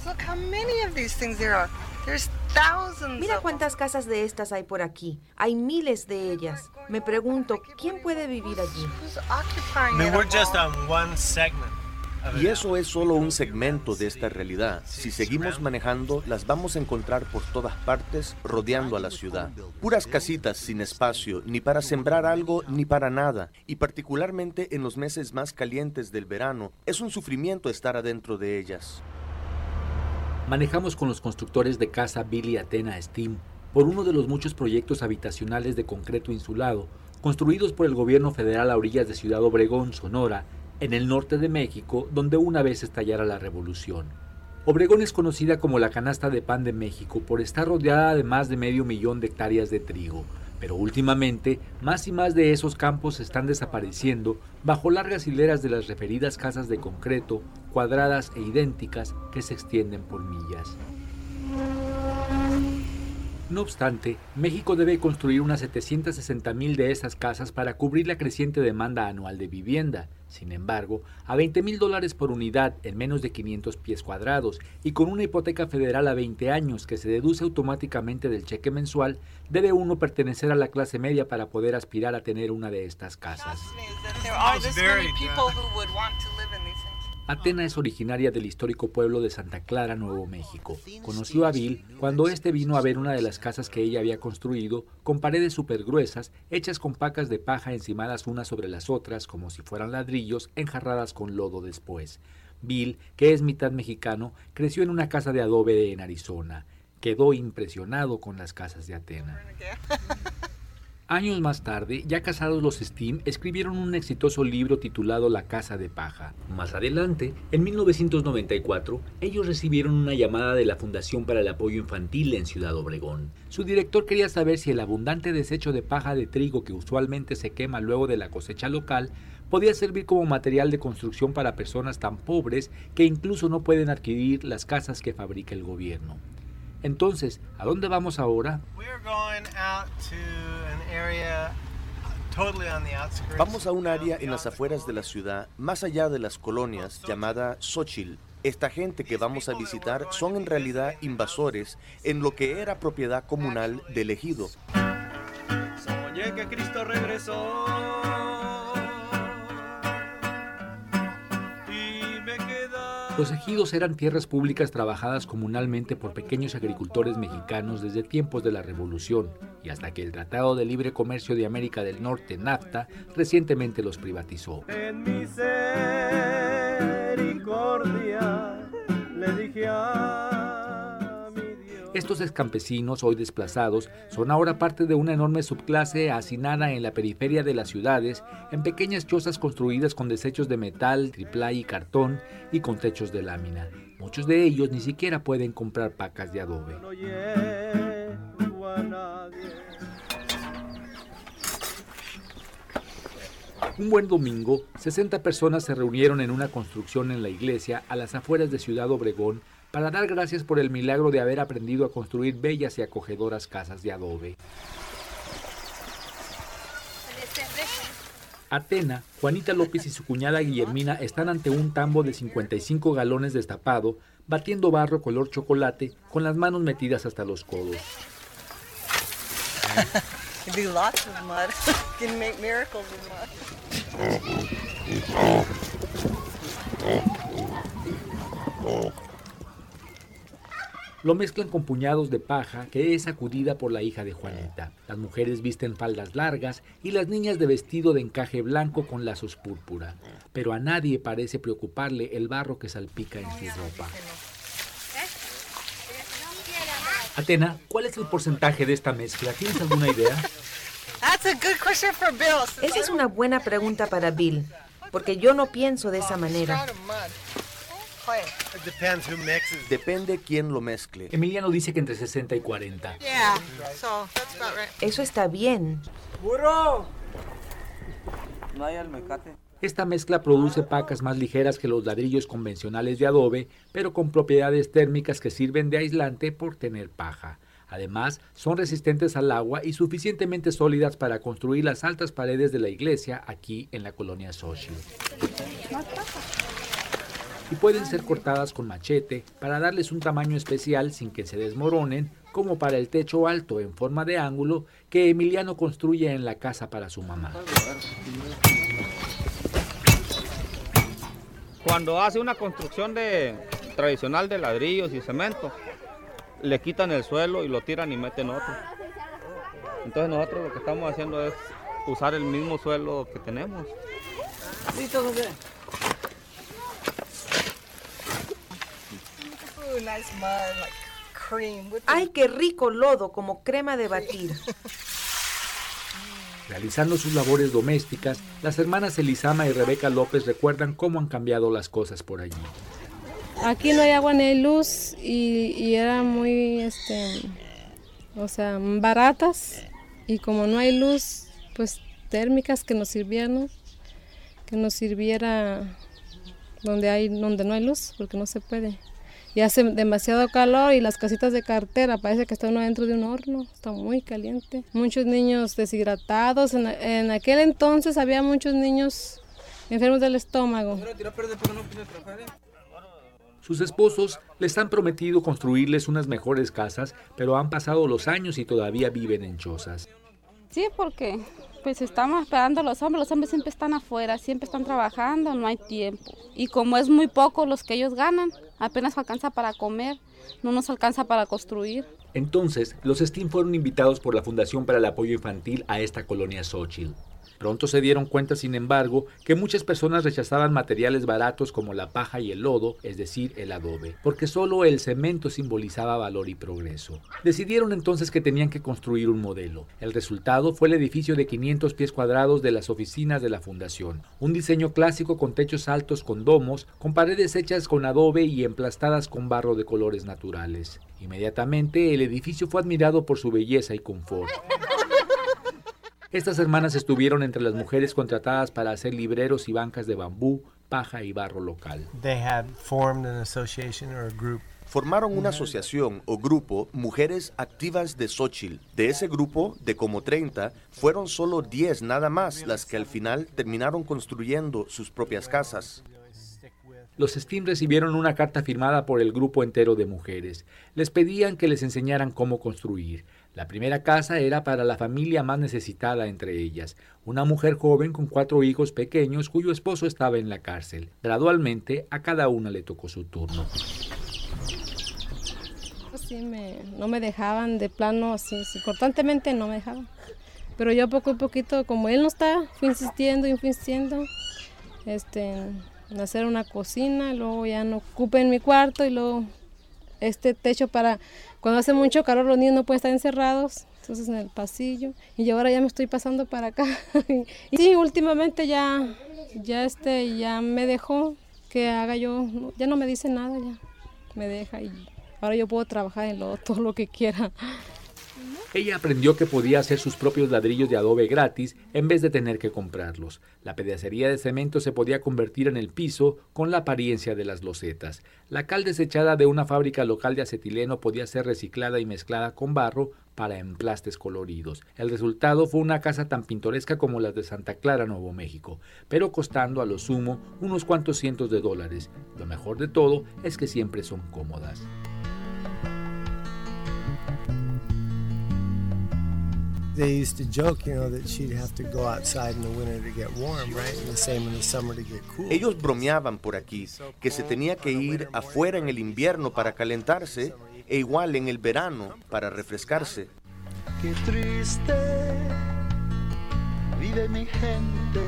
Mira cuántas casas de estas hay por aquí. Hay miles de ellas. Me pregunto, ¿quién puede vivir allí? Y eso es solo un segmento de esta realidad. Si seguimos manejando, las vamos a encontrar por todas partes, rodeando a la ciudad. Puras casitas sin espacio, ni para sembrar algo, ni para nada. Y particularmente en los meses más calientes del verano, es un sufrimiento estar adentro de ellas. Manejamos con los constructores de casa Bill y Athena Steam por uno de los muchos proyectos habitacionales de concreto insulado, construidos por el gobierno federal a orillas de Ciudad Obregón, Sonora, en el norte de México, donde una vez estallara la revolución. Obregón es conocida como la canasta de pan de México por estar rodeada de más de 500,000 de hectáreas de trigo, pero últimamente más y más de esos campos están desapareciendo bajo largas hileras de las referidas casas de concreto, cuadradas e idénticas, que se extienden por millas. No obstante, México debe construir unas 760,000 de esas casas para cubrir la creciente demanda anual de vivienda. Sin embargo, a $20,000 por unidad en menos de 500 pies cuadrados y con una hipoteca federal a 20 años que se deduce automáticamente del cheque mensual, debe uno pertenecer a la clase media para poder aspirar a tener una de estas casas. Athena es originaria del histórico pueblo de Santa Clara, Nuevo México. Conoció a Bill cuando este vino a ver una de las casas que ella había construido, con paredes súper gruesas, hechas con pacas de paja encimadas unas sobre las otras, como si fueran ladrillos, enjarradas con lodo después. Bill, que es mitad mexicano, creció en una casa de adobe en Arizona. Quedó impresionado con las casas de Athena. Años más tarde, ya casados los Steam, escribieron un exitoso libro titulado La Casa de Paja. Más adelante, en 1994, ellos recibieron una llamada de la Fundación para el Apoyo Infantil en Ciudad Obregón. Su director quería saber si el abundante desecho de paja de trigo que usualmente se quema luego de la cosecha local podía servir como material de construcción para personas tan pobres que incluso no pueden adquirir las casas que fabrica el gobierno. Entonces, ¿a dónde vamos ahora? Vamos a un área en las afueras de la ciudad, más allá de las colonias, llamada Xochitl. Esta gente que vamos a visitar son en realidad invasores en lo que era propiedad comunal del ejido. Soñé que Cristo regresó. Los ejidos eran tierras públicas trabajadas comunalmente por pequeños agricultores mexicanos desde tiempos de la Revolución y hasta que el Tratado de Libre Comercio de América del Norte, NAFTA, recientemente los privatizó. En misericordia le dije a mi Dios. Estos excampesinos, hoy desplazados, son ahora parte de una enorme subclase hacinada en la periferia de las ciudades, en pequeñas chozas construidas con desechos de metal, triplay y cartón y con techos de lámina. Muchos de ellos ni siquiera pueden comprar pacas de adobe. Un buen domingo, 60 personas se reunieron en una construcción en la iglesia a las afueras de Ciudad Obregón para dar gracias por el milagro de haber aprendido a construir bellas y acogedoras casas de adobe. Athena, Juanita López y su cuñada Guillermina están ante un tambo de 55 galones destapado, batiendo barro color chocolate con las manos metidas hasta los codos. Lo mezclan con puñados de paja que es sacudida por la hija de Juanita. Las mujeres visten faldas largas y las niñas de vestido de encaje blanco con lazos púrpura. Pero a nadie parece preocuparle el barro que salpica en su ropa. Athena, ¿cuál es el porcentaje de esta mezcla? ¿Tienes alguna idea? Esa es una buena pregunta para Bill, porque yo no pienso de esa manera. Depende quién lo mezcle. Emiliano dice que entre 60 y 40. Eso está bien. ¡Burro! No hay almecate. Esta mezcla produce pacas más ligeras que los ladrillos convencionales de adobe, pero con propiedades térmicas que sirven de aislante por tener paja. Además, son resistentes al agua y suficientemente sólidas para construir las altas paredes de la iglesia aquí en la colonia Xochitl. y pueden ser cortadas con machete para darles un tamaño especial sin que se desmoronen, como para el techo alto en forma de ángulo que Emiliano construye en la casa para su mamá. Cuando hace una construcción tradicional de ladrillos y cemento, le quitan el suelo y lo tiran y meten otro. Entonces nosotros lo que estamos haciendo es usar el mismo suelo que tenemos. ¿Listo, José? ¡Ay, qué rico lodo, como crema de batir! Realizando sus labores domésticas, las hermanas Elisama y Rebeca López recuerdan cómo han cambiado las cosas por allí. Aquí no hay agua ni hay luz y era muy, baratas, y como no hay luz, pues térmicas que nos sirvieran, que nos sirviera donde no hay luz, porque no se puede. Y hace demasiado calor y las casitas de cartera, parece que está uno dentro de un horno, está muy caliente. Muchos niños deshidratados, en aquel entonces había muchos niños enfermos del estómago. Sus esposos les han prometido construirles unas mejores casas, pero han pasado los años y todavía viven en chozas. Sí, porque pues estamos esperando a los hombres siempre están afuera, siempre están trabajando, no hay tiempo. Y como es muy poco los que ellos ganan, apenas alcanza para comer, no nos alcanza para construir. Entonces, los Steen fueron invitados por la Fundación para el Apoyo Infantil a esta colonia Xochitl. Pronto se dieron cuenta, sin embargo, que muchas personas rechazaban materiales baratos como la paja y el lodo, es decir, el adobe, porque solo el cemento simbolizaba valor y progreso. Decidieron entonces que tenían que construir un modelo. El resultado fue el edificio de 500 pies cuadrados de las oficinas de la Fundación, un diseño clásico con techos altos con domos, con paredes hechas con adobe y emplastadas con barro de colores naturales. Inmediatamente, el edificio fue admirado por su belleza y confort. Estas hermanas estuvieron entre las mujeres contratadas para hacer libreros y bancas de bambú, paja y barro local. Formaron una asociación o grupo Mujeres Activas de Xochitl. De ese grupo, de como 30, fueron solo 10 nada más las que al final terminaron construyendo sus propias casas. Los Steen recibieron una carta firmada por el grupo entero de mujeres. Les pedían que les enseñaran cómo construir. La primera casa era para la familia más necesitada entre ellas, una mujer joven con 4 hijos pequeños cuyo esposo estaba en la cárcel. Gradualmente, a cada una le tocó su turno. Sí, no me dejaban de plano, así, constantemente no me dejaban. Pero yo poco a poquito, como él no está, fui insistiendo, en hacer una cocina, luego ya no ocupé en mi cuarto y luego este techo para cuando hace mucho calor los niños no pueden estar encerrados, entonces en el pasillo, y ahora ya me estoy pasando para acá. Y sí, últimamente ya me dejó que haga yo, ya no me dice nada, ya me deja y ahora yo puedo trabajar en todo lo que quiera. Ella aprendió que podía hacer sus propios ladrillos de adobe gratis en vez de tener que comprarlos. La pedacería de cemento se podía convertir en el piso con la apariencia de las losetas. La cal desechada de una fábrica local de acetileno podía ser reciclada y mezclada con barro para emplastes coloridos. El resultado fue una casa tan pintoresca como las de Santa Clara, Nuevo México, pero costando a lo sumo unos cuantos cientos de dólares. Lo mejor de todo es que siempre son cómodas. They used to joke, that she'd have to go outside in the winter to get warm, right? And the same in the summer to get cool. Ellos bromeaban por aquí que se tenía que ir afuera en el invierno para calentarse e igual en el verano para refrescarse. Qué triste vive mi gente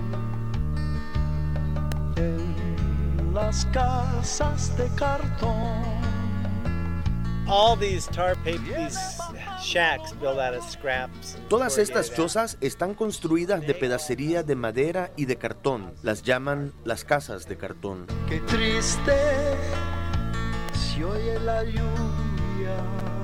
en las casas de cartón. All these these shacks built out of scraps. Todas estas chozas están construidas de pedacería de madera y de cartón. Las llaman las casas de cartón. Qué triste se oye la lluvia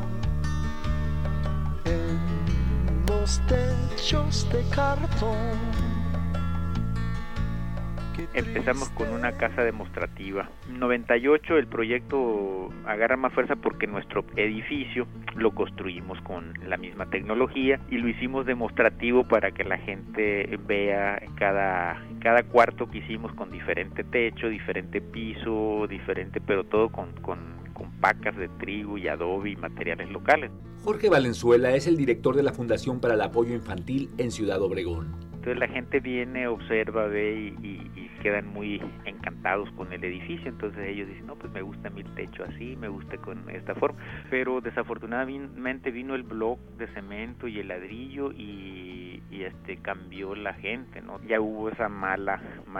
en los techos de cartón. Empezamos con una casa demostrativa. En 98 el proyecto agarra más fuerza porque nuestro edificio lo construimos con la misma tecnología y lo hicimos demostrativo para que la gente vea cada cuarto que hicimos con diferente techo, diferente piso, diferente, pero todo con pacas de trigo y adobe y materiales locales. Jorge Valenzuela es el director de la Fundación para el Apoyo Infantil en Ciudad Obregón. Entonces la gente viene, observa, ve y quedan muy encantados con el edificio. Entonces ellos dicen, no, pues me gusta mi techo así, me gusta con esta forma. Pero desafortunadamente vino el bloc de cemento y el ladrillo y cambió la gente, ¿no? Ya hubo esa mala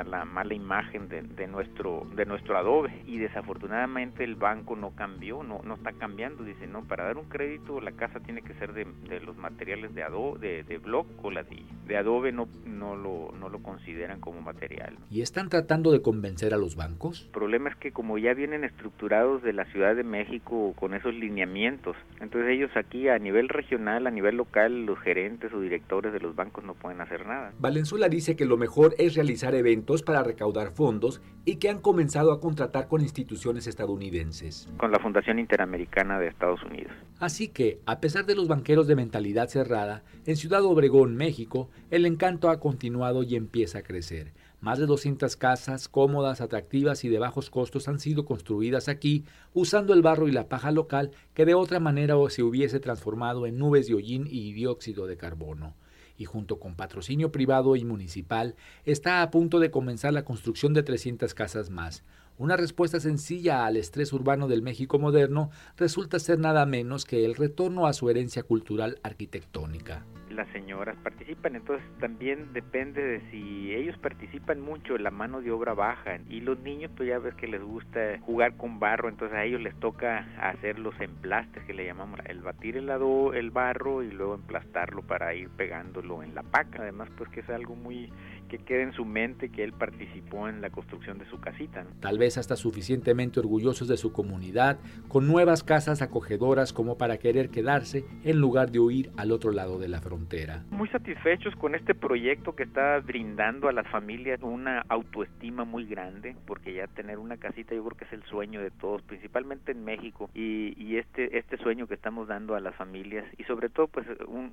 imagen de nuestro adobe y desafortunadamente el banco no cambió, no está cambiando. Dice, no, para dar un crédito la casa tiene que ser de los materiales de adobe, de bloc o ladrillo. De adobe no lo consideran como material, ¿no? ¿Y están tratando de convencer a los bancos? El problema es que como ya vienen estructurados de la Ciudad de México con esos lineamientos, entonces ellos aquí a nivel regional, a nivel local, los gerentes o directores de los bancos no pueden hacer nada. Valenzuela dice que lo mejor es realizar eventos para recaudar fondos y que han comenzado a contratar con instituciones estadounidenses. Con la Fundación Interamericana de Estados Unidos. Así que, a pesar de los banqueros de mentalidad cerrada, en Ciudad Obregón, México, el encanto ha continuado y empieza a crecer. Más de 200 casas cómodas, atractivas y de bajos costos han sido construidas aquí usando el barro y la paja local que de otra manera se hubiese transformado en nubes de hollín y dióxido de carbono. Y junto con patrocinio privado y municipal, está a punto de comenzar la construcción de 300 casas más. Una respuesta sencilla al estrés urbano del México moderno resulta ser nada menos que el retorno a su herencia cultural arquitectónica. Las señoras participan, entonces también depende de si ellos participan mucho, la mano de obra baja, y los niños pues ya ves que les gusta jugar con barro, entonces a ellos les toca hacer los emplastes que le llamamos, el batir el barro y luego emplastarlo para ir pegándolo en la paca. Además pues que es algo muy que queda en su mente que él participó en la construcción de su casita, ¿no? Tal vez hasta suficientemente orgullosos de su comunidad, con nuevas casas acogedoras como para querer quedarse en lugar de huir al otro lado de la frontera. Muy satisfechos con este proyecto que está brindando a las familias una autoestima muy grande, porque ya tener una casita yo creo que es el sueño de todos, principalmente en México, y este sueño que estamos dando a las familias, y sobre todo pues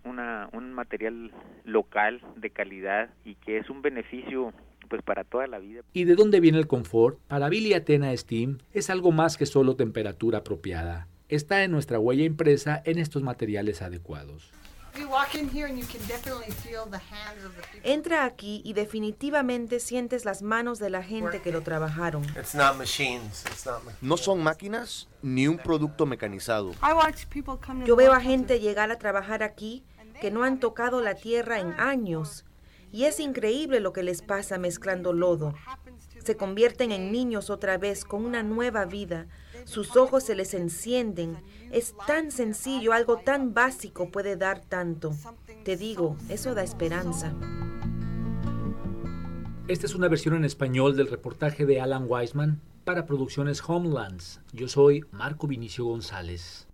un material local de calidad y que es un beneficio pues para toda la vida. ¿Y de dónde viene el confort? Para Bill y Athena Steam es algo más que solo temperatura apropiada. Está en nuestra huella impresa en estos materiales adecuados. Entra aquí y definitivamente sientes las manos de la gente que lo trabajaron. No son máquinas ni un producto mecanizado. Yo veo a gente llegar a trabajar aquí que no han tocado la tierra en años. Y es increíble lo que les pasa mezclando lodo. Se convierten en niños otra vez con una nueva vida. Sus ojos se les encienden. Es tan sencillo, algo tan básico puede dar tanto. Te digo, eso da esperanza. Esta es una versión en español del reportaje de Alan Weisman para Producciones Homelands. Yo soy Marco Vinicio González.